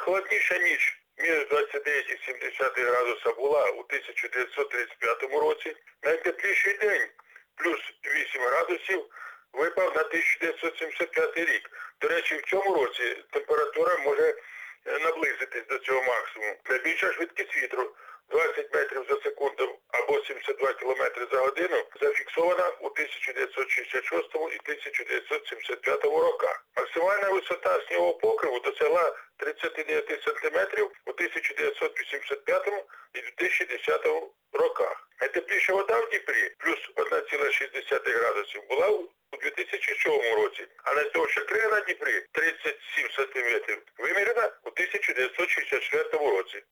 Найхолодніша ніч мінус 29,7 градуса була у 1935 році. Найтепліший день плюс 8 градусів випав на 1975 рік. До речі, в цьому році температура може наблизитись до цього максимуму. Найбільша швидкість вітру 20 метрів за секунду або 72 км за годину зафіксована у 1966 і 1975 роках. Максимальна висота снігового покриву досягла 39 см у 1985 і 2010 роках. Найтепліша вода в Дніпрі плюс 1,6 градусів була у 2007 році, а найдовша крина на Дніпрі 37 см вимірена у 1964 році.